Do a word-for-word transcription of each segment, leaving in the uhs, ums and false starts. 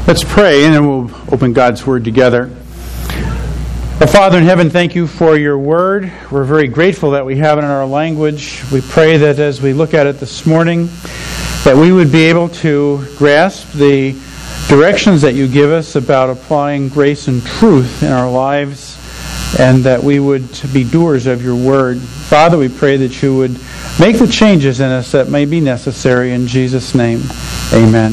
Let's pray, and then we'll open God's Word together. Our Father in heaven, thank you for your Word. We're very grateful that we have it in our language. We pray that as we look at it this morning, that we would be able to grasp the directions that you give us about applying grace and truth in our lives, and that we would be doers of your Word. Father, we pray that you would make the changes in us that may be necessary. In Jesus' name, amen.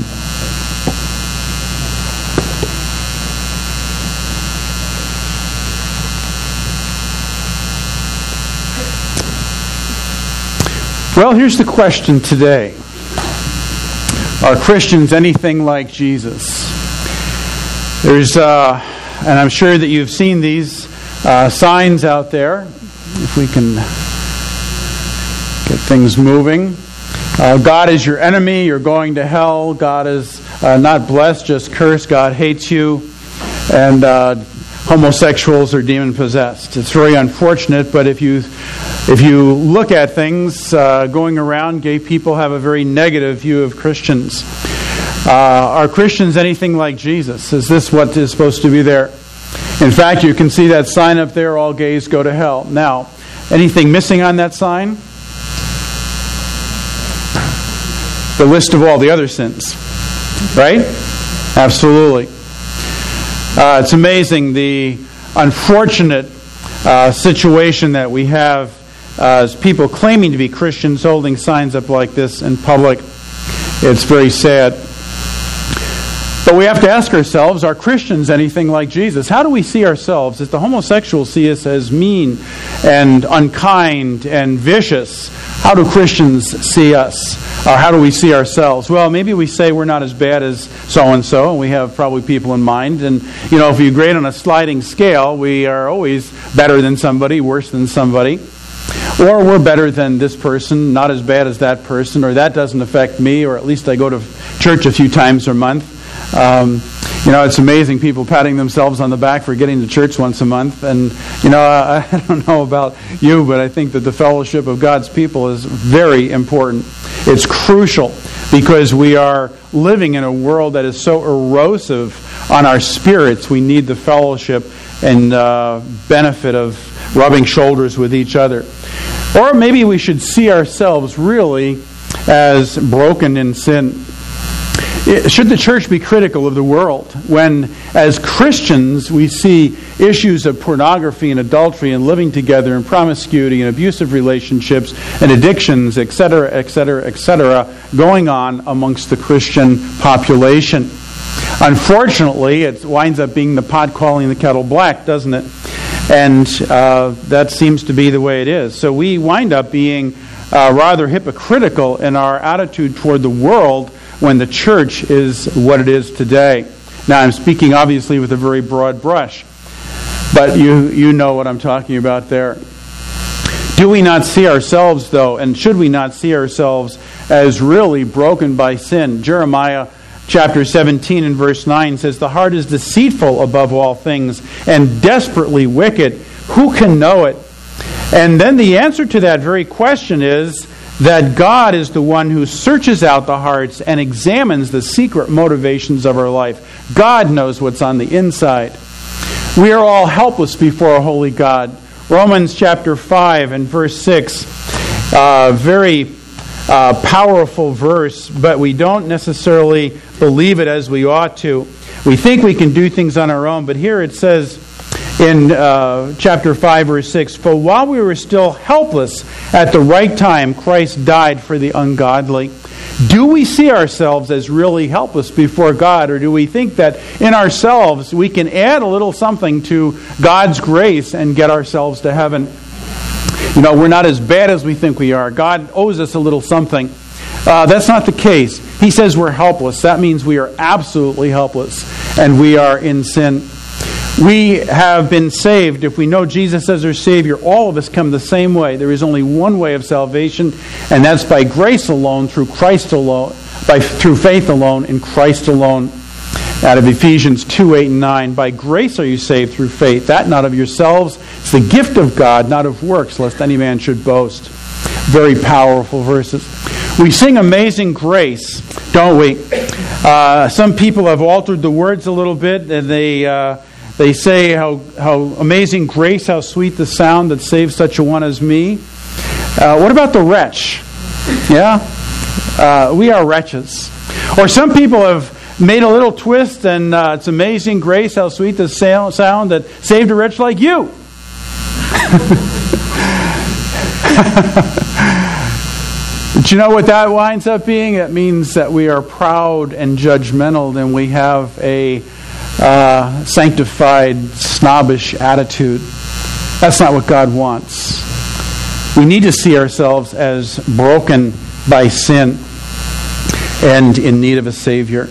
Well, here's the question today. Are Christians anything like Jesus? There's, uh, and I'm sure that you've seen these uh, signs out there. If we can get things moving. Uh, God is your enemy. You're going to hell. God is uh, not blessed, just cursed. God hates you. And uh, homosexuals are demon-possessed. It's very unfortunate, but if you if you look at things uh, going around, gay people have a very negative view of Christians. Uh, are Christians anything like Jesus? Is this what is supposed to be there? In fact, you can see that sign up there, all gays go to hell. Now, anything missing on that sign? The list of all the other sins. Right? Absolutely. Uh, it's amazing the unfortunate uh, situation that we have uh, as people claiming to be Christians holding signs up like this in public. It's very sad. But we have to ask ourselves, are Christians anything like Jesus? How do we see ourselves? Does the homosexuals see us as mean and unkind and vicious? How do Christians see us? Or how do we see ourselves? Well, maybe we say we're not as bad as so-and-so, and we have probably people in mind. And, you know, if you grade on a sliding scale, we are always better than somebody, worse than somebody. Or we're better than this person, not as bad as that person, or that doesn't affect me, or at least I go to church a few times a month. Um, you know, it's amazing, people patting themselves on the back for getting to church once a month. And, you know, I, I don't know about you, but I think that the fellowship of God's people is very important. It's crucial because we are living in a world that is so erosive on our spirits. We need the fellowship and uh, benefit of rubbing shoulders with each other. Or maybe we should see ourselves really as broken in sin. Should the church be critical of the world when, as Christians, we see issues of pornography and adultery and living together and promiscuity and abusive relationships and addictions, et cetera, et cetera, et cetera, going on amongst the Christian population? Unfortunately, it winds up being the pot calling the kettle black, doesn't it? And uh, that seems to be the way it is. So we wind up being uh, rather hypocritical in our attitude toward the world when the church is what it is today. Now, I'm speaking obviously with a very broad brush, but you you know what I'm talking about there. Do we not see ourselves, though, and should we not see ourselves as really broken by sin? Jeremiah chapter seventeen and verse nine says, "The heart is deceitful above all things and desperately wicked. Who can know it?" And then the answer to that very question is that God is the one who searches out the hearts and examines the secret motivations of our life. God knows what's on the inside. We are all helpless before a holy God. Romans chapter five and verse six, uh, very uh, powerful verse, but we don't necessarily believe it as we ought to. We think we can do things on our own, but here it says, in uh, chapter five, verse six, "For while we were still helpless, at the right time, Christ died for the ungodly." Do we see ourselves as really helpless before God, or do we think that in ourselves we can add a little something to God's grace and get ourselves to heaven? You know, we're not as bad as we think we are. God owes us a little something. Uh, that's not the case. He says we're helpless. That means we are absolutely helpless, and we are in sin. We have been saved. If we know Jesus as our Savior, all of us come the same way. There is only one way of salvation, and that's by grace alone, through Christ alone, by through faith alone, in Christ alone. Out of Ephesians two, eight, and nine, "By grace are you saved through faith, that not of yourselves. It's the gift of God, not of works, lest any man should boast." Very powerful verses. We sing Amazing Grace, don't we? Uh, some people have altered the words a little bit, and they uh, they say how, how amazing grace, how sweet the sound that saves such a one as me. Uh, what about the wretch? Yeah? Uh, we are wretches. Or some people have made a little twist, and uh, it's amazing grace, how sweet the sound that saved a wretch like you. But you know what that winds up being? It means that we are proud and judgmental, and we have a uh, sanctified, snobbish attitude. That's not what God wants. We need to see ourselves as broken by sin and in need of a Savior.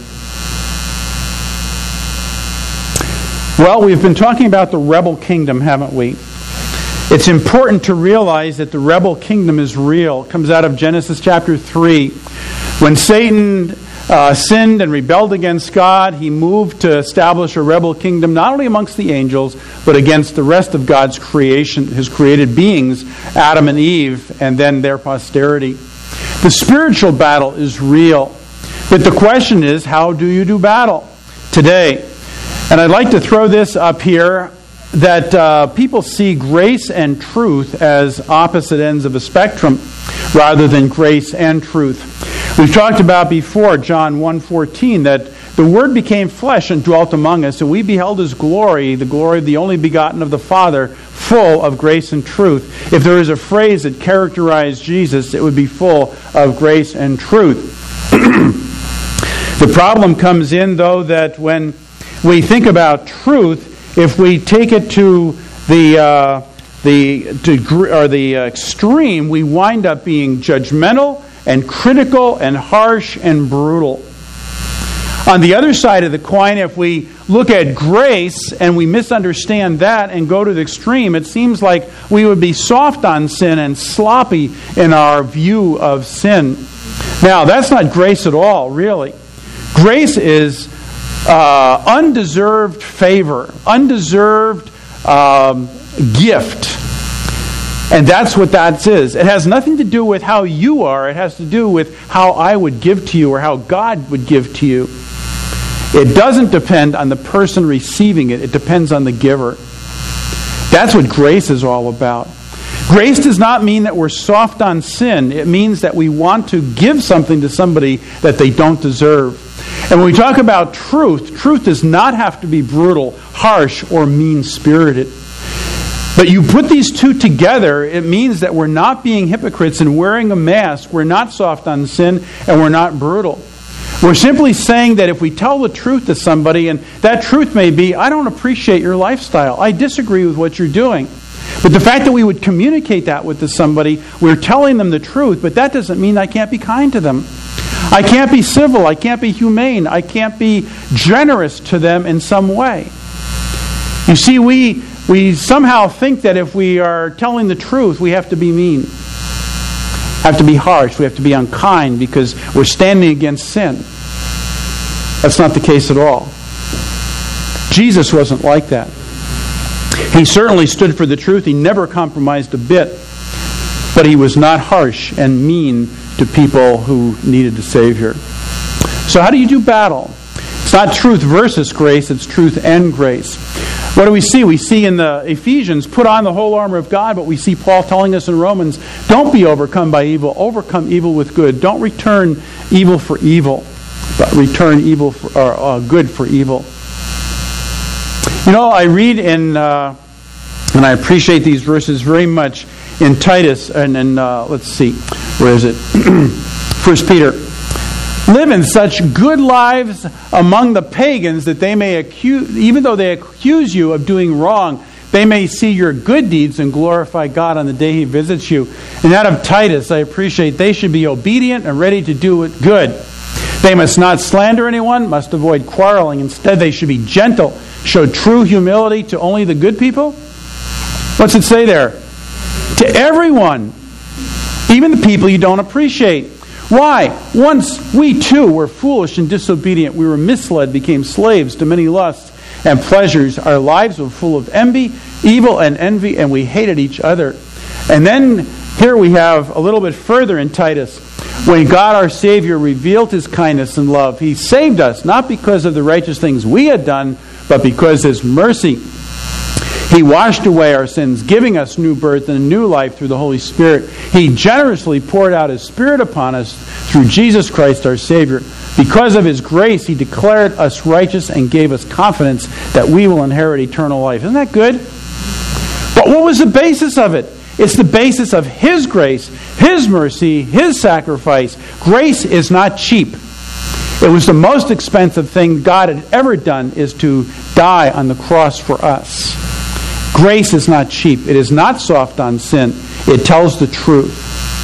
Well, we've been talking about the rebel kingdom, haven't we? It's important to realize that the rebel kingdom is real. It comes out of Genesis chapter three. When Satan uh, sinned and rebelled against God, he moved to establish a rebel kingdom not only amongst the angels, but against the rest of God's creation, his created beings, Adam and Eve, and then their posterity. The spiritual battle is real. But the question is, how do you do battle today? And I'd like to throw this up here, that uh, people see grace and truth as opposite ends of a spectrum rather than grace and truth. We've talked about before, John one fourteen, that the Word became flesh and dwelt among us, and we beheld His glory, the glory of the only begotten of the Father, full of grace and truth. If there is a phrase that characterized Jesus, it would be full of grace and truth. The problem comes in, though, that when we think about truth, if we take it to the uh, the degree or the extreme, we wind up being judgmental and critical and harsh and brutal. On the other side of the coin, if we look at grace and we misunderstand that and go to the extreme, it seems like we would be soft on sin and sloppy in our view of sin. Now, that's not grace at all, really. Grace is Uh, undeserved favor, undeserved um, gift. And that's what that is. It has nothing to do with how you are. It has to do with how I would give to you or how God would give to you. It doesn't depend on the person receiving it. It depends on the giver. That's what grace is all about. Grace does not mean that we're soft on sin. It means that we want to give something to somebody that they don't deserve. And when we talk about truth, truth does not have to be brutal, harsh, or mean-spirited. But you put these two together, it means that we're not being hypocrites and wearing a mask. We're not soft on sin, and we're not brutal. We're simply saying that if we tell the truth to somebody, and that truth may be, I don't appreciate your lifestyle. I disagree with what you're doing. But the fact that we would communicate that with somebody, we're telling them the truth, but that doesn't mean I can't be kind to them. I can't be civil. I can't be humane. I can't be generous to them in some way. You see, we we somehow think that if we are telling the truth, we have to be mean, have to be harsh, we have to be unkind because we're standing against sin. That's not the case at all. Jesus wasn't like that. He certainly stood for the truth. He never compromised a bit. But he was not harsh and mean to people who needed a Savior. So how do you do battle? It's not truth versus grace, it's truth and grace. What do we see? We see in the Ephesians, put on the whole armor of God, but we see Paul telling us in Romans, don't be overcome by evil, overcome evil with good. Don't return evil for evil, but return evil for, or uh, good for evil. You know, I read in, uh, and I appreciate these verses very much, in Titus, and in, uh, let's see, where is it? First Peter. Live in such good lives among the pagans that they may accuse, even though they accuse you of doing wrong, they may see your good deeds and glorify God on the day He visits you. And out of Titus, I appreciate they should be obedient and ready to do it good. They must not slander anyone, must avoid quarreling. Instead, they should be gentle, show true humility to only the good people. What's it say there? To everyone, even the people you don't appreciate. Why? Once we too were foolish and disobedient. We were misled, became slaves to many lusts and pleasures. Our lives were full of envy, evil, and envy, and we hated each other. And then here we have a little bit further in Titus. When God our Savior revealed His kindness and love, He saved us, not because of the righteous things we had done, but because His mercy. He washed away our sins, giving us new birth and a new life through the Holy Spirit. He generously poured out His Spirit upon us through Jesus Christ our Savior. Because of His grace, He declared us righteous and gave us confidence that we will inherit eternal life. Isn't that good? But what was the basis of it? It's the basis of His grace, His mercy, His sacrifice. Grace is not cheap. It was the most expensive thing God had ever done, is to die on the cross for us. Grace is not cheap. It is not soft on sin. It tells the truth.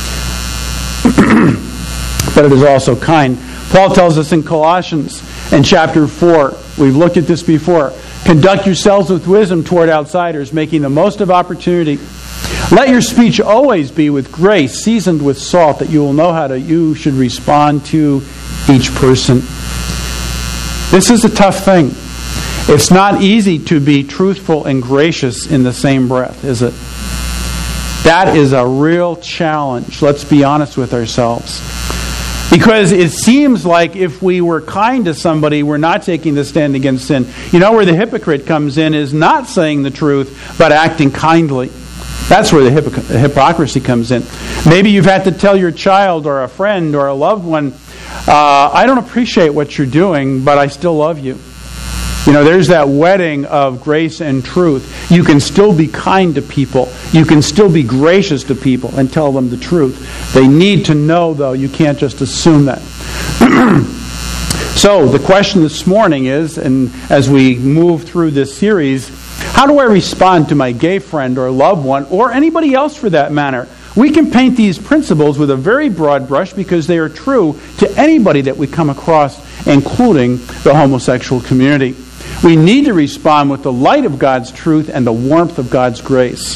But it is also kind. Paul tells us in Colossians in chapter four, we've looked at this before, conduct yourselves with wisdom toward outsiders, making the most of opportunity. Let your speech always be with grace, seasoned with salt, that you will know how to, you should respond to each person. This is a tough thing. It's not easy to be truthful and gracious in the same breath, is it? That is a real challenge. Let's be honest with ourselves. Because it seems like if we were kind to somebody, we're not taking the stand against sin. You know where the hypocrite comes in is not saying the truth, but acting kindly. That's where the hypoc- hypocrisy comes in. Maybe you've had to tell your child or a friend or a loved one, uh, I don't appreciate what you're doing, but I still love you. You know, there's that wedding of grace and truth. You can still be kind to people. You can still be gracious to people and tell them the truth. They need to know, though. You can't just assume that. So, the question this morning is, and as we move through this series, how do I respond to my gay friend or loved one, or anybody else for that matter? We can paint these principles with a very broad brush because they are true to anybody that we come across, including the homosexual community. We need to respond with the light of God's truth and the warmth of God's grace.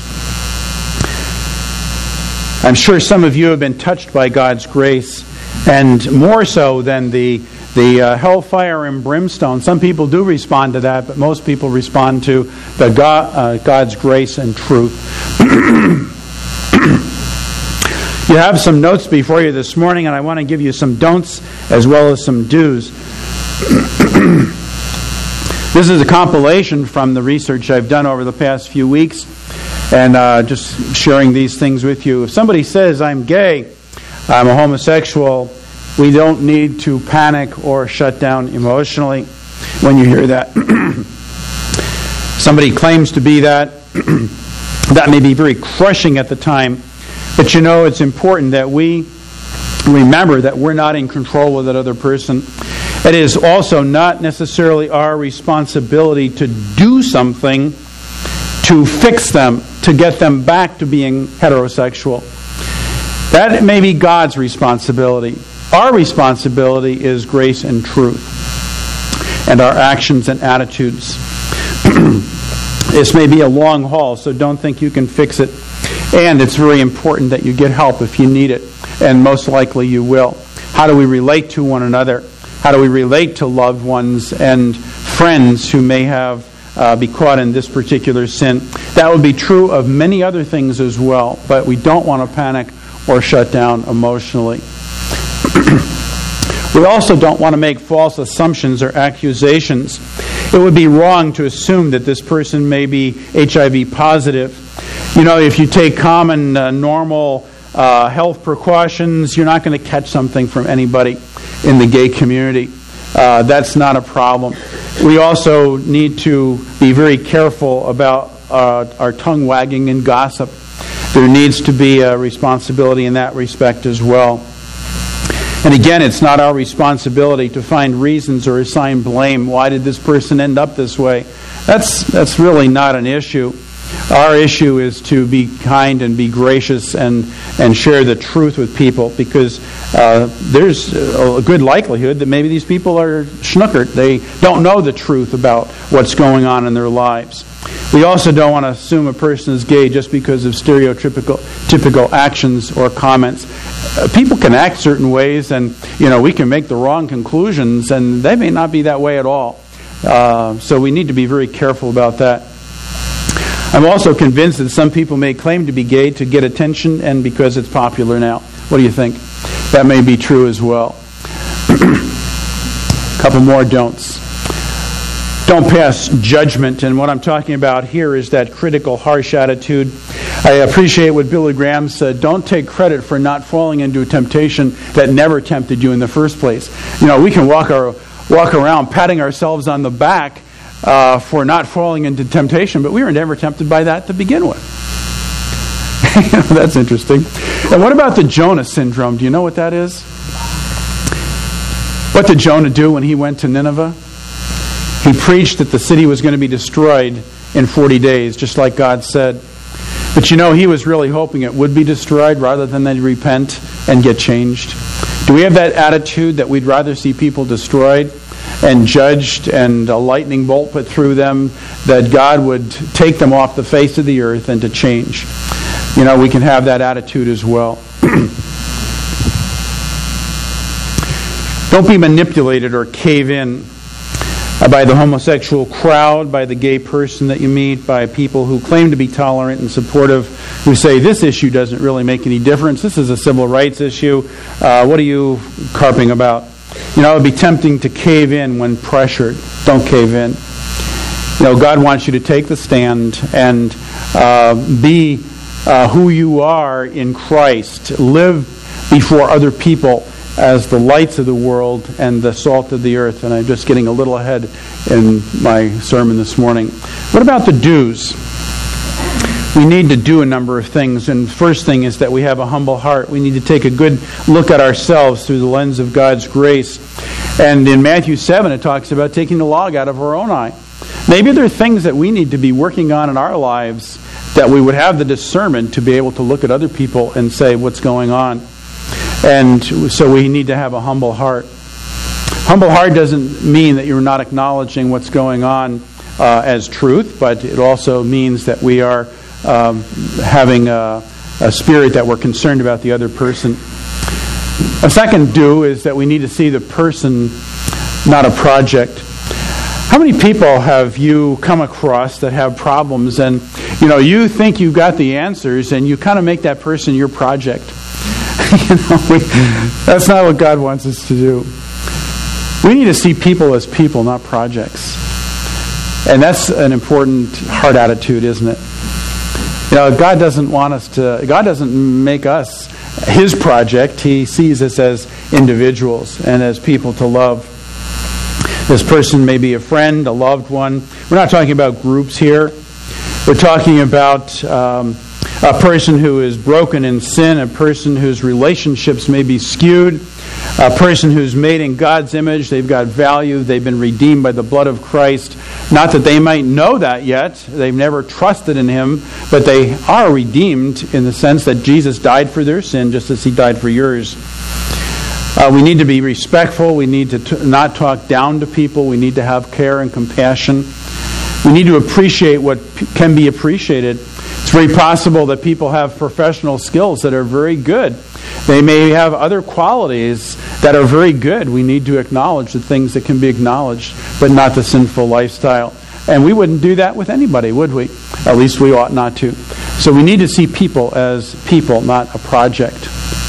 I'm sure some of you have been touched by God's grace, and more so than the the uh, hellfire and brimstone. Some people do respond to that, but most people respond to the God, uh, God's grace and truth. You have some notes before you this morning, and I want to give you some don'ts as well as some do's. This is a compilation from the research I've done over the past few weeks, and uh, just sharing these things with you. If somebody says, I'm gay, I'm a homosexual, we don't need to panic or shut down emotionally when you hear that. Somebody claims to be that. That may be very crushing at the time, but you know, it's important that we remember that we're not in control with that other person. It is also not necessarily our responsibility to do something to fix them, to get them back to being heterosexual. That may be God's responsibility. Our responsibility is grace and truth, and our actions and attitudes. This may be a long haul, so don't think you can fix it. And it's very important that you get help if you need it, and most likely you will. How do we relate to one another? How do we relate to loved ones and friends who may have uh, be caught in this particular sin? That would be true of many other things as well, but we don't want to panic or shut down emotionally. We also don't want to make false assumptions or accusations. It would be wrong to assume that this person may be H I V positive. You know, if you take common, uh, normal uh, health precautions, you're not going to catch something from anybody in the gay community. Uh, that's not a problem. We also need to be very careful about uh, our tongue wagging and gossip. There needs to be a responsibility in that respect as well. And again, it's not our responsibility to find reasons or assign blame. Why did this person end up this way? That's that's really not an issue. Our issue is to be kind and be gracious and, and share the truth with people, because uh, there's a good likelihood that maybe these people are schnookered. They don't know the truth about what's going on in their lives. We also don't want to assume a person is gay just because of stereotypical typical actions or comments. Uh, people can act certain ways, and you know we can make the wrong conclusions, and they may not be that way at all. Uh, so we need to be very careful about that. I'm also convinced that some people may claim to be gay to get attention and because it's popular now. What do you think? that may be true as well. A couple more don'ts. Don't pass judgment, and what I'm talking about here is that critical, harsh attitude. I appreciate what Billy Graham said. Don't take credit for not falling into a temptation that never tempted you in the first place. You know, we can walk our walk around patting ourselves on the back uh, for not falling into temptation, but we were never tempted by that to begin with. That's interesting. And what about the Jonah syndrome? Do you know what that is? What did Jonah do when he went to Nineveh? He preached that the city was going to be destroyed in forty days, just like God said. But you know, he was really hoping it would be destroyed rather than they repent and get changed. Do we have that attitude that we'd rather see people destroyed and judged and a lightning bolt put through them, that God would take them off the face of the earth and to change? You know, we can have that attitude as well. Don't be manipulated or cave in by the homosexual crowd, by the gay person that you meet, by people who claim to be tolerant and supportive, who say this issue doesn't really make any difference. This is a civil rights issue. Uh, what are you carping about? You know, it would be tempting to cave in when pressured. Don't cave in. You know, God wants you to take the stand and uh, be uh, who you are in Christ. Live before other people as the lights of the world and the salt of the earth. And I'm just getting a little ahead in my sermon this morning. What about the do's? We need to do a number of things. And the first thing is that we have a humble heart. We need to take a good look at ourselves through the lens of God's grace. And in Matthew seven, it talks about taking the log out of our own eye. Maybe there are things that we need to be working on in our lives that we would have the discernment to be able to look at other people and say, what's going on? And so we need to have a humble heart. Humble heart doesn't mean that you're not acknowledging what's going on uh, as truth, but it also means that we are um, having a, a spirit that we're concerned about the other person. A second do is that we need to see the person, not a project. How many people have you come across that have problems, and you know you think you've got the answers, and you kind of make that person your project? You know, we, that's not what God wants us to do. We need to see people as people, not projects. And that's an important heart attitude, isn't it? You know, God doesn't want us to, God doesn't make us His project. He sees us as individuals and as people to love. This person may be a friend, a loved one. We're not talking about groups here. We're talking about um, a person who is broken in sin, a person whose relationships may be skewed, a person who's made in God's image. They've got value. They've been redeemed by the blood of Christ. Not that they might know that yet. They've never trusted in Him, but they are redeemed in the sense that Jesus died for their sin just as He died for yours. Uh, we need to be respectful. We need to t- not talk down to people. We need to have care and compassion. We need to appreciate what p- can be appreciated. It's very possible that people have professional skills that are very good. They may have other qualities that are very good. We need to acknowledge the things that can be acknowledged, but not the sinful lifestyle. And we wouldn't do that with anybody, would we? At least we ought not to. So we need to see people as people, not a project.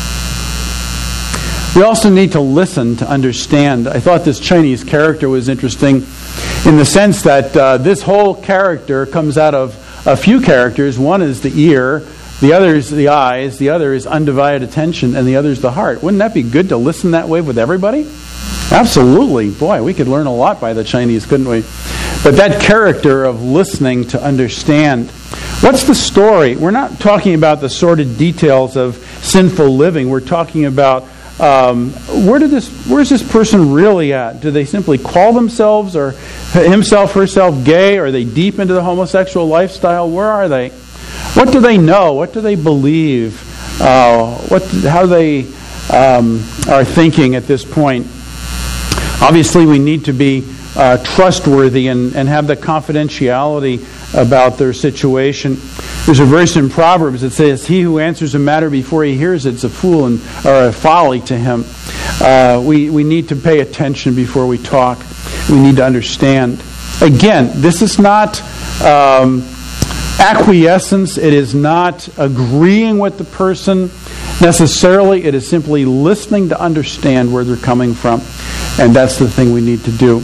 We also need to listen to understand. I thought this Chinese character was interesting in the sense that uh, this whole character comes out of a few characters. One is the ear, the other is the eyes, the other is undivided attention, and the other is the heart. Wouldn't that be good to listen that way with everybody? Absolutely. Boy, we could learn a lot by the Chinese, couldn't we? But that character of listening to understand. What's the story? We're not talking about the sordid details of sinful living. We're talking about Um, where did this? Where's this person really at? Do they simply call themselves or himself, herself gay? Are they deep into the homosexual lifestyle? Where are they? What do they know? What do they believe? Uh, what? How they um, are thinking at this point? Obviously, we need to be uh, trustworthy and, and have the confidentiality about their situation. There's a verse in Proverbs that says, "He who answers a matter before he hears it is a fool and or a folly to him." Uh, we we need to pay attention before we talk. We need to understand. Again, this is not um, acquiescence. It is not agreeing with the person necessarily. It is simply listening to understand where they're coming from. And that's the thing we need to do.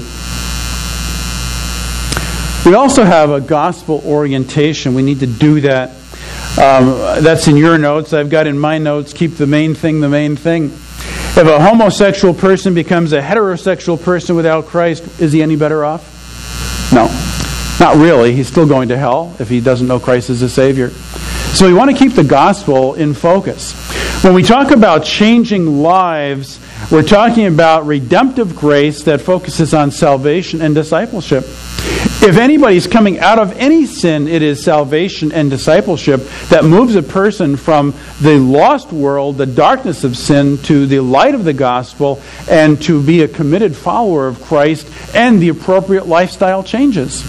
We also have a gospel orientation. We need to do that. Um, that's in your notes. I've got in my notes, keep the main thing the main thing. If a homosexual person becomes a heterosexual person without Christ, is he any better off? No. Not really. He's still going to hell if he doesn't know Christ as a Savior. So we want to keep the gospel in focus. When we talk about changing lives, we're talking about redemptive grace that focuses on salvation and discipleship. If anybody's coming out of any sin, it is salvation and discipleship that moves a person from the lost world, the darkness of sin, to the light of the gospel, and to be a committed follower of Christ and the appropriate lifestyle changes.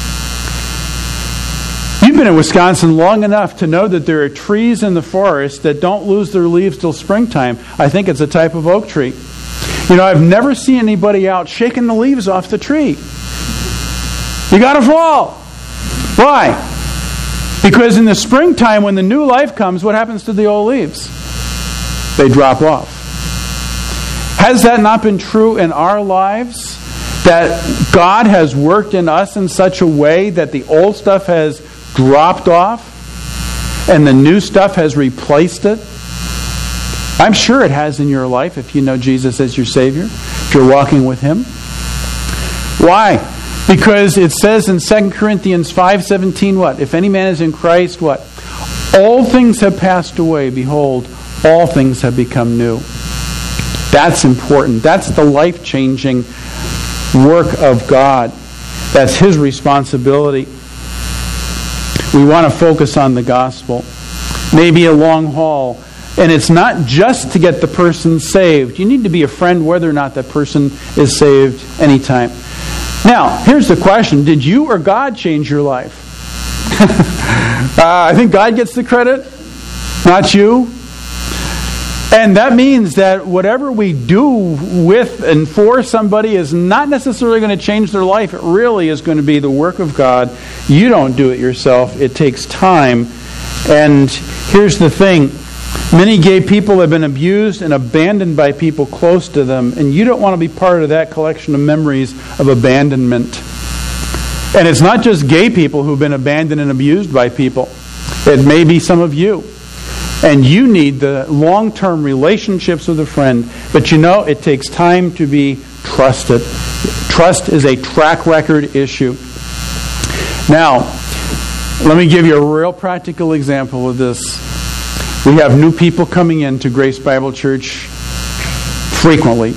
You've been in Wisconsin long enough to know that there are trees in the forest that don't lose their leaves till springtime. I think it's a type of oak tree. You know, I've never seen anybody out shaking the leaves off the tree. You got to fall. Why? Because in the springtime, when the new life comes, what happens to the old leaves? They drop off. Has that not been true in our lives? That God has worked in us in such a way that the old stuff has dropped off and the new stuff has replaced it? I'm sure it has in your life if you know Jesus as your Savior, if you're walking with Him. Why? Because it says in Second Corinthians five seventeen, what? If any man is in Christ, what? All things have passed away. Behold, all things have become new. That's important. That's the life-changing work of God. That's His responsibility. We want to focus on the gospel. Maybe a long haul. And it's not just to get the person saved. You need to be a friend whether or not that person is saved anytime. Now, here's the question. Did you or God change your life? uh, I think God gets the credit, not you. And that means that whatever we do with and for somebody is not necessarily going to change their life. It really is going to be the work of God. You don't do it yourself. It takes time. And here's the thing. Many gay people have been abused and abandoned by people close to them, and you don't want to be part of that collection of memories of abandonment. And it's not just gay people who've been abandoned and abused by people. It may be some of you. And you need the long-term relationships with a friend. But you know, it takes time to be trusted. Trust is a track record issue. Now, let me give you a real practical example of this. We have new people coming into Grace Bible Church frequently.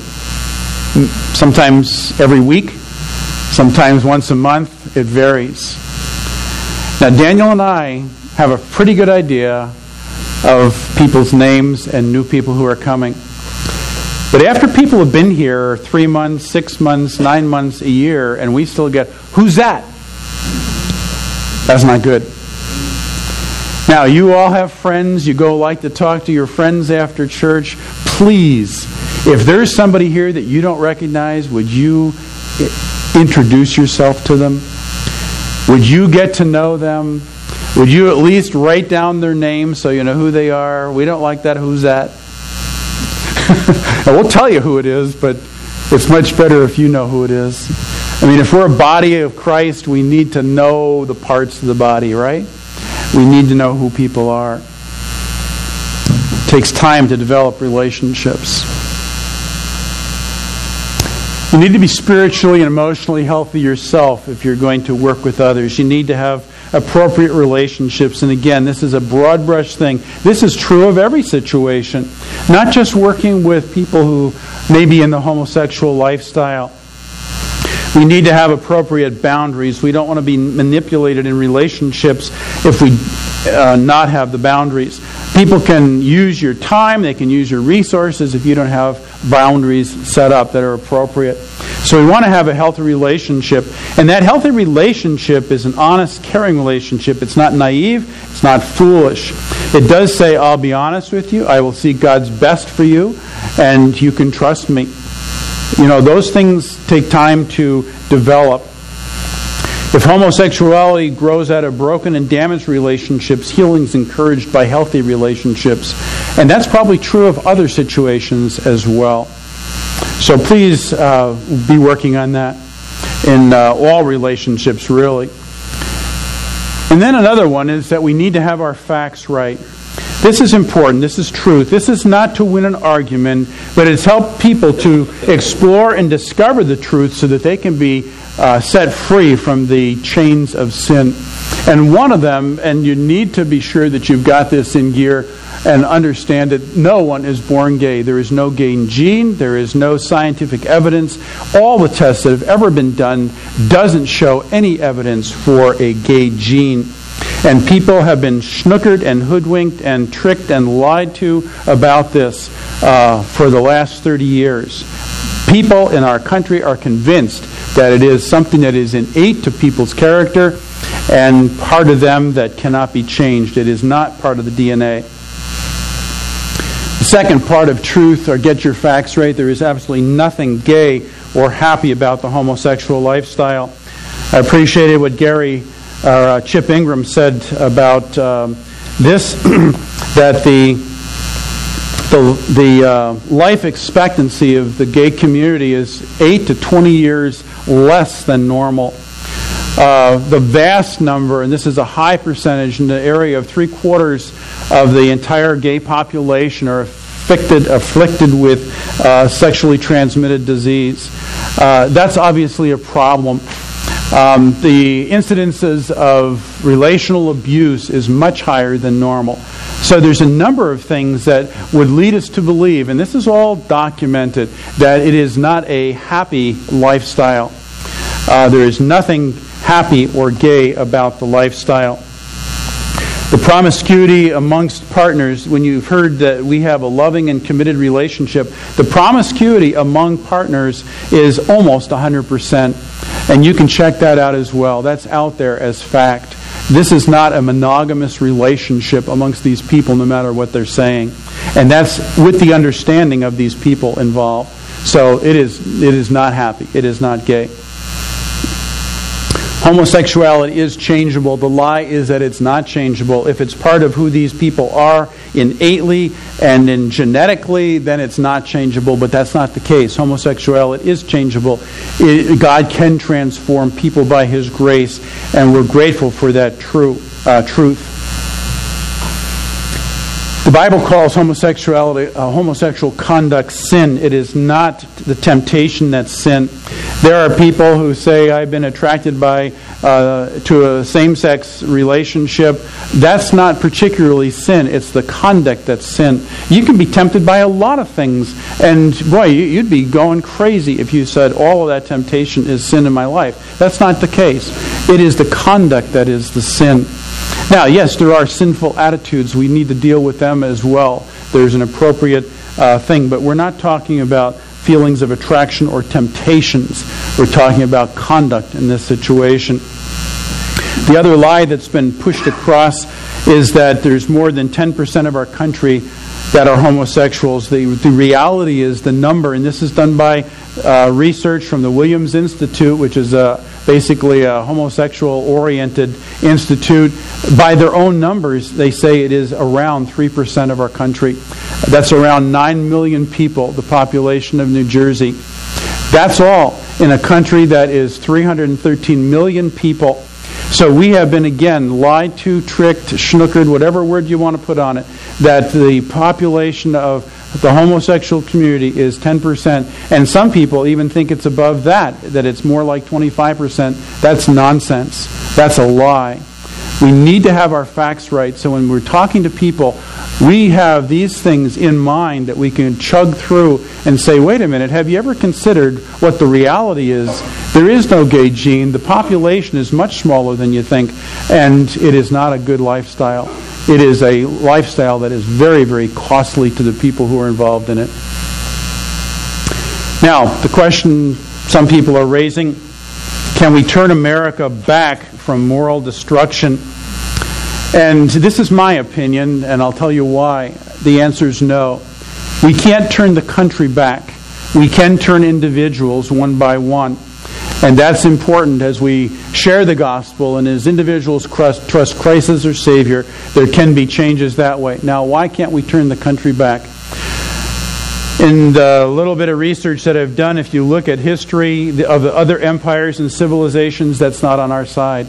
Sometimes every week, sometimes once a month. It varies. Now, Daniel and I have a pretty good idea of people's names and new people who are coming. But after people have been here three months, six months, nine months, a year, and we still get, who's that? That's not good. Now, you all have friends. You go like to talk to your friends after church. Please, if there's somebody here that you don't recognize, would you introduce yourself to them? Would you get to know them? Would you at least write down their name so you know who they are? We don't like that. Who's that? We'll tell you who it is, but it's much better if you know who it is. I mean, if we're a body of Christ, we need to know the parts of the body, right? We need to know who people are. It takes time to develop relationships. You need to be spiritually and emotionally healthy yourself if you're going to work with others. You need to have appropriate relationships. And again, this is a broad brush thing. This is true of every situation. Not just working with people who may be in the homosexual lifestyle. We need to have appropriate boundaries. We don't want to be manipulated in relationships if we uh, not have the boundaries. People can use your time, they can use your resources if you don't have boundaries set up that are appropriate. So we want to have a healthy relationship. And that healthy relationship is an honest, caring relationship. It's not naive, it's not foolish. It does say, I'll be honest with you, I will seek God's best for you, and you can trust me. You know, those things take time to develop. If homosexuality grows out of broken and damaged relationships, healing is encouraged by healthy relationships. And that's probably true of other situations as well. So please uh, be working on that in uh, all relationships, really. And then another one is that we need to have our facts right. This is important. This is truth. This is not to win an argument, but it's help people to explore and discover the truth so that they can be uh, set free from the chains of sin. And one of them, and you need to be sure that you've got this in gear and understand that no one is born gay. There is no gay gene. There is no scientific evidence. All the tests that have ever been done doesn't show any evidence for a gay gene. And people have been snookered and hoodwinked and tricked and lied to about this uh, for the last thirty years. People in our country are convinced that it is something that is innate to people's character and part of them that cannot be changed. It is not part of the D N A. The second part of truth, or get your facts right, there is absolutely nothing gay or happy about the homosexual lifestyle. I appreciated what Gary Uh, Chip Ingram said about um, this, that the the, the uh, life expectancy of the gay community is eight to twenty years less than normal. Uh, the vast number, and this is a high percentage, in the area of three quarters of the entire gay population are afflicted, afflicted with uh, sexually transmitted disease. Uh, that's obviously a problem. Um, the incidences of relational abuse is much higher than normal. So there's a number of things that would lead us to believe, and this is all documented, that it is not a happy lifestyle. Uh, there is nothing happy or gay about the lifestyle. The promiscuity amongst partners, when you've heard that we have a loving and committed relationship, the promiscuity among partners is almost one hundred percent. And you can check that out as well. That's out there as fact. This is not a monogamous relationship amongst these people, no matter what they're saying. And that's with the understanding of these people involved. So it is, it is not happy. It is not gay. Homosexuality is changeable. The lie is that it's not changeable. If it's part of who these people are innately and in genetically, then it's not changeable, but that's not the case. Homosexuality is changeable. It, God can transform people by His grace, and we're grateful for that true uh, truth. The Bible calls homosexuality, uh, homosexual conduct sin. It is not the temptation that's sin. There are people who say, I've been attracted by uh, to a same-sex relationship. That's not particularly sin. It's the conduct that's sin. You can be tempted by a lot of things. And boy, you'd be going crazy if you said all of that temptation is sin in my life. That's not the case. It is the conduct that is the sin. Now, yes, there are sinful attitudes. We need to deal with them as well. There's an appropriate uh, thing. But we're not talking about feelings of attraction or temptations. We're talking about conduct in this situation. The other lie that's been pushed across is that there's more than ten percent of our country that are homosexuals. The, the reality is the number, and this is done by uh, research from the Williams Institute, which is a, basically a homosexual-oriented institute. By their own numbers, they say it is around three percent of our country. That's around nine million people, the population of New Jersey. That's all in a country that is three hundred thirteen million people. So we have been, again, lied to, tricked, snookered, whatever word you want to put on it, that the population of the homosexual community is ten percent. And some people even think it's above that, that it's more like twenty-five percent. That's nonsense. That's a lie. We need to have our facts right, so when we're talking to people, we have these things in mind that we can chug through and say, wait a minute, have you ever considered what the reality is? There is no gay gene. The population is much smaller than you think, and it is not a good lifestyle. It is a lifestyle that is very, very costly to the people who are involved in it. Now, the question some people are raising, can we turn America back from moral destruction? And this is my opinion, and I'll tell you why. The answer is no. We can't turn the country back. We can turn individuals one by one. And that's important as we share the gospel, and as individuals trust Christ as their Savior, there can be changes that way. Now, why can't we turn the country back? In the little bit of research that I've done, if you look at history of the other empires and civilizations, that's not on our side.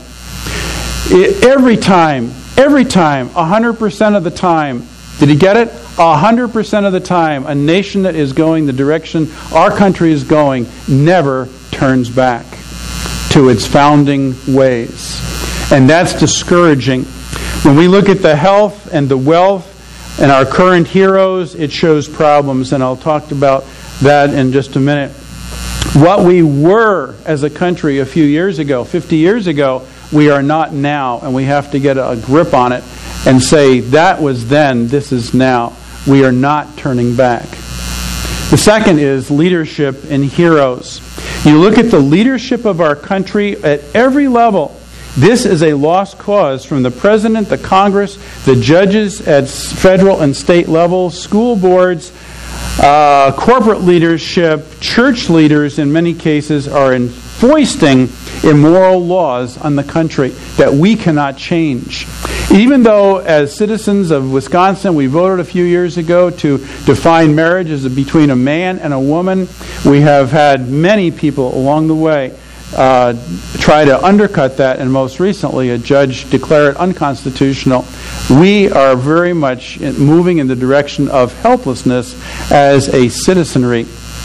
It, every time, every time, one hundred percent of the time, did you get it? one hundred percent of the time, a nation that is going the direction our country is going never turns back to its founding ways. And that's discouraging. When we look at the health and the wealth and our current heroes, it shows problems, and I'll talk about that in just a minute. What we were as a country a few years ago, fifty years ago, we are not now, and we have to get a grip on it and say, that was then, this is now. We are not turning back. The second is leadership and heroes. You look at the leadership of our country at every level. This is a lost cause, from the president, the Congress, the judges at federal and state levels, school boards, uh, corporate leadership, church leaders in many cases are in foisting immoral laws on the country that we cannot change. Even though as citizens of Wisconsin we voted a few years ago to define marriage as between a man and a woman, we have had many people along the way uh, try to undercut that, and most recently a judge declared it unconstitutional. We are very much moving in the direction of helplessness as a citizenry.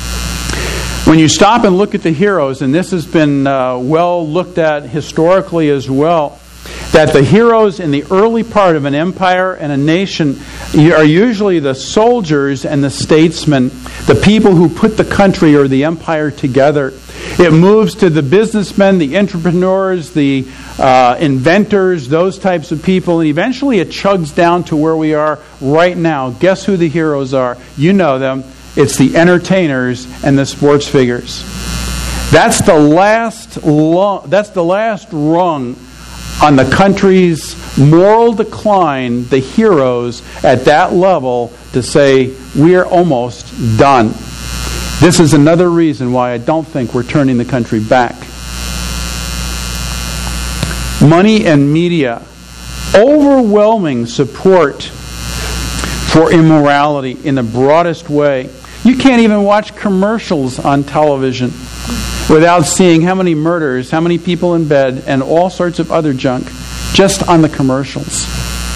When you stop and look at the heroes, and this has been uh, well looked at historically as well, that the heroes in the early part of an empire and a nation are usually the soldiers and the statesmen, the people who put the country or the empire together. It moves to the businessmen, the entrepreneurs, the uh, inventors, those types of people, and eventually it chugs down to where we are right now. Guess who the heroes are? You know them. It's the entertainers and the sports figures. That's the last lo- that's the last rung on the country's moral decline, the heroes at that level to say, we're almost done. This is another reason why I don't think we're turning the country back. Money and media. Overwhelming support for immorality in the broadest way. You can't even watch commercials on television without seeing how many murders, how many people in bed, and all sorts of other junk just on the commercials.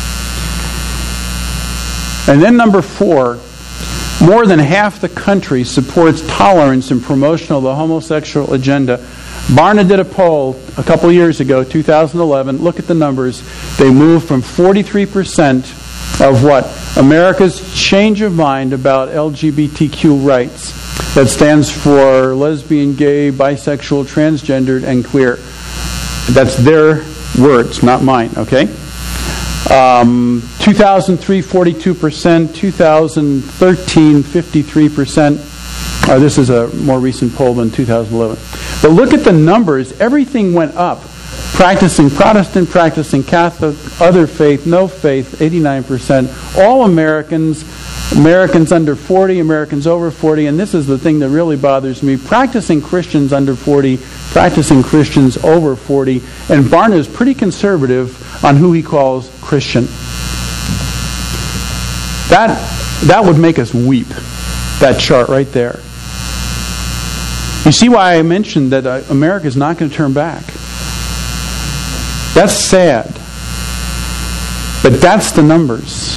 And then number four, more than half the country supports tolerance and promotion of the homosexual agenda. Barna did a poll a couple years ago, two thousand eleven. Look at the numbers. They moved from forty-three percent of what? America's change of mind about L G B T Q rights. That stands for lesbian, gay, bisexual, transgendered, and queer. That's their words, not mine, okay? Um, two thousand three, forty-two percent. two thousand thirteen, fifty-three percent. Uh, this is a more recent poll than two thousand eleven. But look at the numbers. Everything went up. Practicing Protestant, practicing Catholic, other faith, no faith, eighty-nine percent. All Americans, Americans under forty, Americans over forty, and this is the thing that really bothers me, practicing Christians under forty, practicing Christians over forty, and Barna is pretty conservative on who he calls Christian. That, that would make us weep, that chart right there. You see why I mentioned that uh, America is not going to turn back. That's sad. But that's the numbers.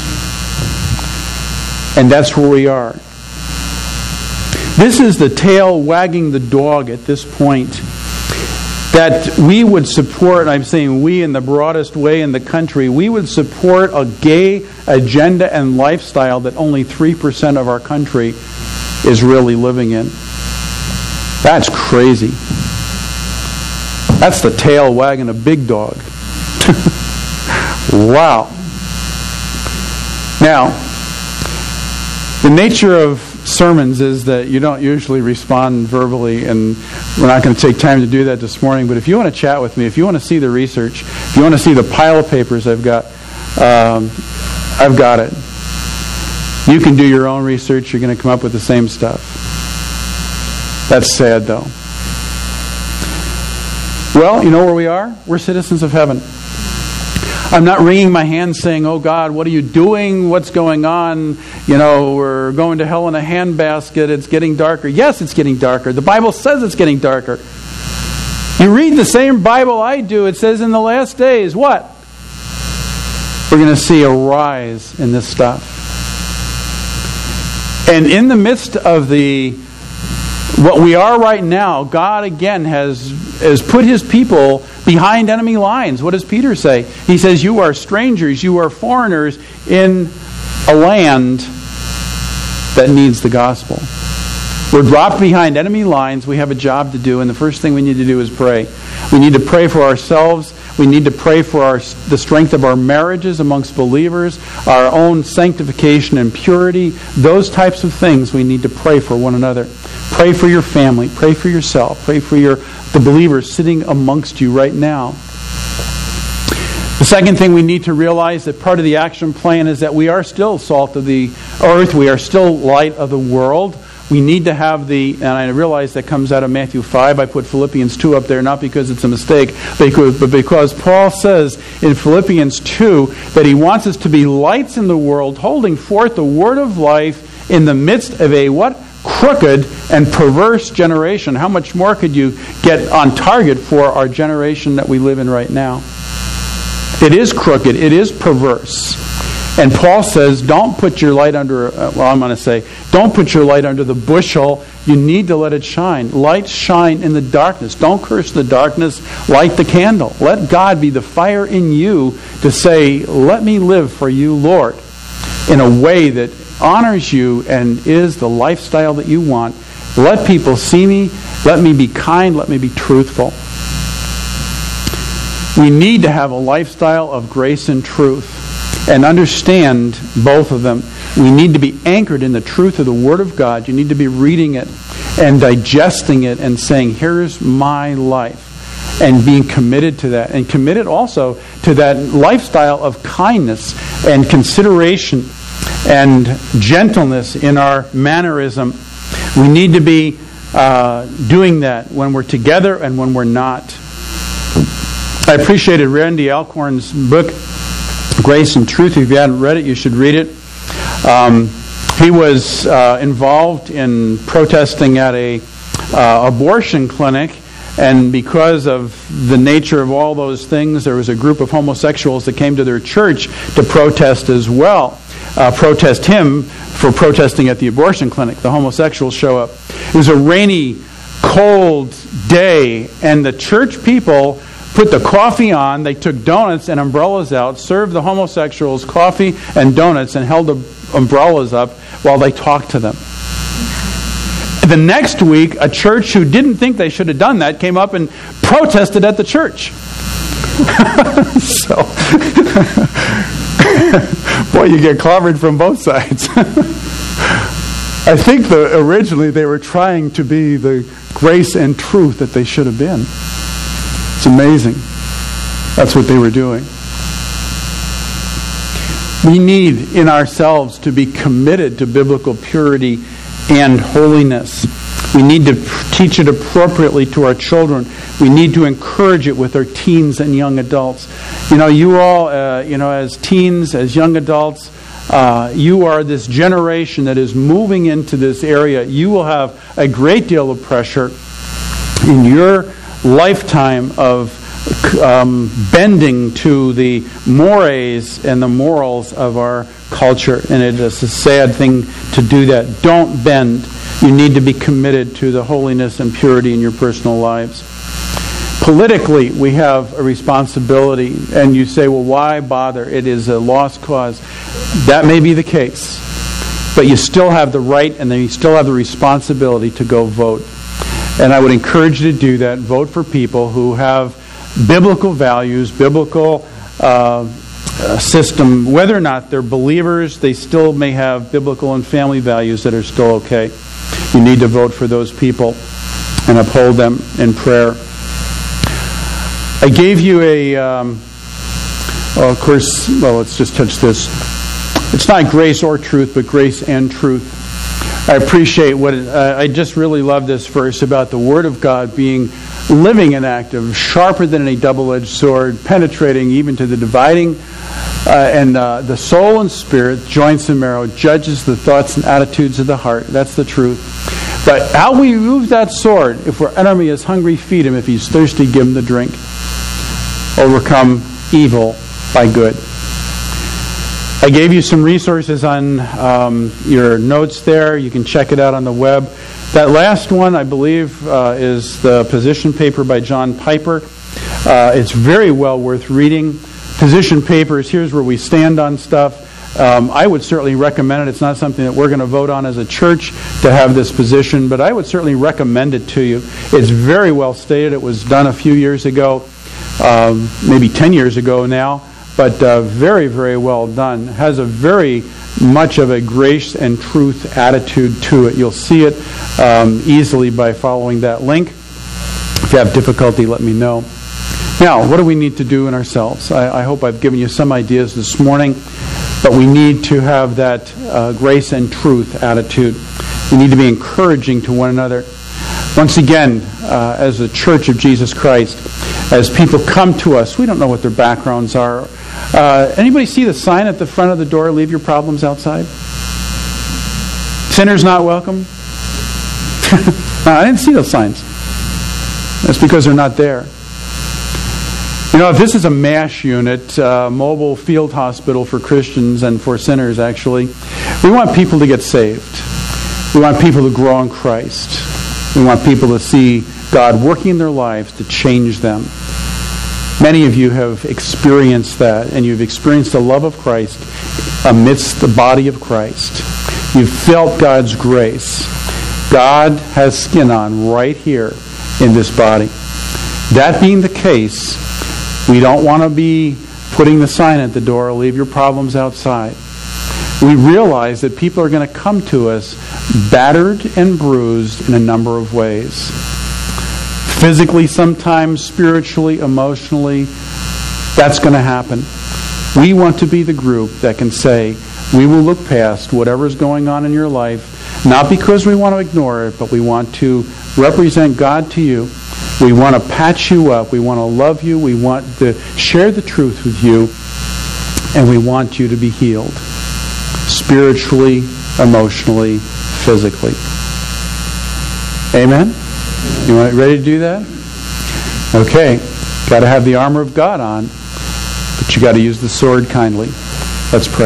And that's where we are. This is the tail wagging the dog at this point. That we would support, and I'm saying we in the broadest way in the country, we would support a gay agenda and lifestyle that only three percent of our country is really living in. That's crazy. That's the tail wagging a big dog. Wow. Now, the nature of sermons is that you don't usually respond verbally, and we're not going to take time to do that this morning, but if you want to chat with me, if you want to see the research, if you want to see the pile of papers I've got, um, I've got it. You can do your own research. You're going to come up with the same stuff. That's sad, though. Well, you know where we are? We're citizens of heaven. I'm not wringing my hands saying, oh God, what are you doing? What's going on? You know, we're going to hell in a handbasket. It's getting darker. Yes, it's getting darker. The Bible says it's getting darker. You read the same Bible I do. It says in the last days, what? We're going to see a rise in this stuff. And in the midst of the what we are right now, God again has, has put His people behind enemy lines. What does Peter say? He says, you are strangers, you are foreigners in a land that needs the gospel. We're dropped behind enemy lines. We have a job to do, and the first thing we need to do is pray. We need to pray for ourselves. We need to pray for our, the strength of our marriages amongst believers, our own sanctification and purity. Those types of things we need to pray for one another. Pray for your family. Pray for yourself. Pray for your the believers sitting amongst you right now. The second thing we need to realize, that part of the action plan, is that we are still salt of the earth. We are still light of the world. We need to have the, and I realize that comes out of Matthew five. I put Philippians two up there, not because it's a mistake, but because Paul says in Philippians two that he wants us to be lights in the world, holding forth the word of life in the midst of a what? Crooked and perverse generation. How much more could you get on target for our generation that we live in right now? It is crooked. It is perverse. And Paul says, don't put your light under, uh, well, I'm going to say, don't put your light under the bushel. You need to let it shine. Lights shine in the darkness. Don't curse the darkness. Light the candle. Let God be the fire in you to say, let me live for you, Lord, in a way that honors you and is the lifestyle that you want. Let people see me. Let me be kind. Let me be truthful. We need to have a lifestyle of grace and truth and understand both of them. We need to be anchored in the truth of the Word of God. You need to be reading it and digesting it and saying, here's my life, and being committed to that, and committed also to that lifestyle of kindness and consideration and gentleness in our mannerism. We need to be uh, doing that when we're together and when we're not. I appreciated Randy Alcorn's book, Grace and Truth. If you hadn't read it, you should read it. Um, he was uh, involved in protesting at a uh, abortion clinic, and because of the nature of all those things, there was a group of homosexuals that came to their church to protest as well. Uh, protest him for protesting at the abortion clinic. The homosexuals show up. It was a rainy, cold day, and the church people put the coffee on. They took donuts and umbrellas out, served the homosexuals coffee and donuts, and held the umbrellas up while they talked to them. The next week, a church who didn't think they should have done that came up and protested at the church. So, boy, you get clobbered from both sides. I think the, originally they were trying to be the grace and truth that they should have been. It's amazing. That's what they were doing. We need in ourselves to be committed to biblical purity and holiness. We need to teach it appropriately to our children. We need to encourage it with our teens and young adults. You know, you all, uh, you know, as teens, as young adults, uh, you are this generation that is moving into this area. You will have a great deal of pressure in your lifetime of um, bending to the mores and the morals of our culture. And it is a sad thing to do that. Don't bend. You need to be committed to the holiness and purity in your personal lives. Politically, we have a responsibility. And you say, well, why bother? It is a lost cause. That may be the case. But you still have the right and then you still have the responsibility to go vote. And I would encourage you to do that. Vote for people who have biblical values, biblical uh, system. Whether or not they're believers, they still may have biblical and family values that are still okay. You need to vote for those people and uphold them in prayer. I gave you a, um, well, of course, well, let's just touch this. It's not grace or truth, but grace and truth. I appreciate what, it, uh, I just really love this verse about the Word of God being living and active, sharper than any double-edged sword, penetrating even to the dividing uh, and uh, the soul and spirit, joints and marrow, judges the thoughts and attitudes of the heart. That's the truth. But how we use that sword, if our enemy is hungry, feed him. If he's thirsty, give him the drink. Overcome evil by good. I gave you some resources on um, your notes there. You can check it out on the web. That last one, I believe, uh, is the position paper by John Piper. Uh, it's very well worth reading. Position papers, here's where we stand on stuff. Um, I would certainly recommend it. It's not something that we're going to vote on as a church to have this position, but I would certainly recommend it to you. It's very well stated. It was done a few years ago, um, maybe ten years ago now. But uh, very, very well done. Has a very much of a grace and truth attitude to it. You'll see it um, easily by following that link. If you have difficulty, let me know. Now, what do we need to do in ourselves? I, I hope I've given you some ideas this morning, but we need to have that uh, grace and truth attitude. We need to be encouraging to one another. Once again, uh, as a Church of Jesus Christ, as people come to us, we don't know what their backgrounds are. Uh, anybody see the sign at the front of the door, leave your problems outside? Sinners not welcome? No, I didn't see those signs. That's because they're not there. You know, if this is a MASH unit, uh, mobile field hospital for Christians and for sinners, actually, we want people to get saved. We want people to grow in Christ. We want people to see God working in their lives to change them. Many of you have experienced that, and you've experienced the love of Christ amidst the body of Christ. You've felt God's grace. God has skin on right here in this body. That being the case, we don't want to be putting the sign at the door, leave your problems outside. We realize that people are going to come to us battered and bruised in a number of ways. Physically sometimes, spiritually, emotionally, that's going to happen. We want to be the group that can say, we will look past whatever's going on in your life, not because we want to ignore it, but we want to represent God to you. We want to patch you up. We want to love you. We want to share the truth with you. And we want you to be healed. Spiritually, emotionally, physically. Amen? You want ready to do that? Okay. Got to have the armor of God on, but you got to use the sword kindly. Let's pray.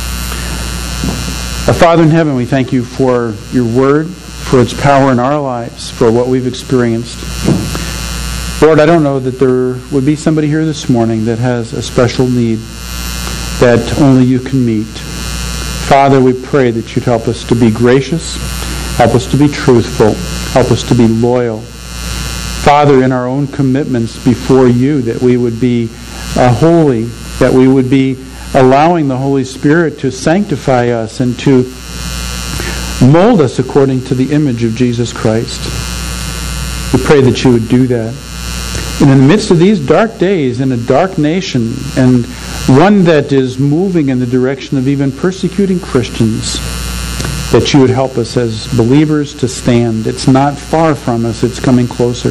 Our Father in heaven, we thank you for your word, for its power in our lives, for what we've experienced. Lord, I don't know that there would be somebody here this morning that has a special need that only you can meet. Father, we pray that you'd help us to be gracious, help us to be truthful, help us to be loyal. Father, in our own commitments before you, that we would be uh, holy, that we would be allowing the Holy Spirit to sanctify us and to mold us according to the image of Jesus Christ. We pray that you would do that. And in the midst of these dark days, in a dark nation, and one that is moving in the direction of even persecuting Christians, that you would help us as believers to stand. It's not far from us, it's coming closer.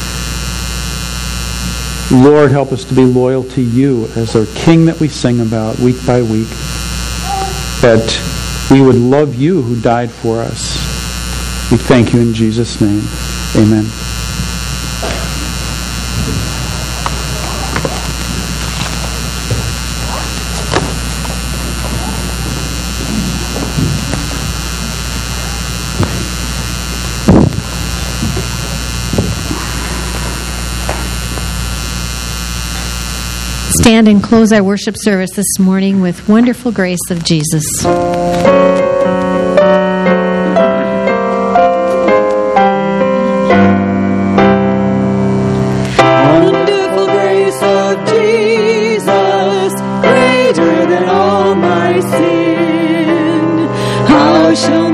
Lord, help us to be loyal to you as our King that we sing about week by week. That we would love you who died for us. We thank you in Jesus' name. Amen. Stand and close our worship service this morning with Wonderful Grace of Jesus. Wonderful grace of Jesus, greater than all my sin. How shall